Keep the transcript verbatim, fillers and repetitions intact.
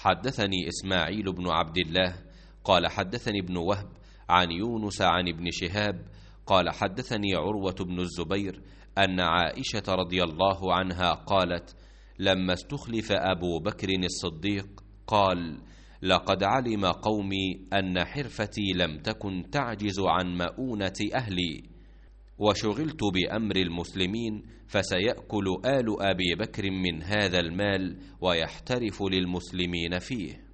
حدثني إسماعيل بن عبد الله قال حدثني ابن وهب عن يونس عن ابن شهاب قال حدثني عروة بن الزبير أن عائشة رضي الله عنها قالت: لما استخلف أبو بكر الصديق قال: لقد علم قومي أن حرفتي لم تكن تعجز عن مؤونة أهلي، وشغلت بأمر المسلمين، فسيأكل آل أبي بكر من هذا المال ويحترف للمسلمين فيه.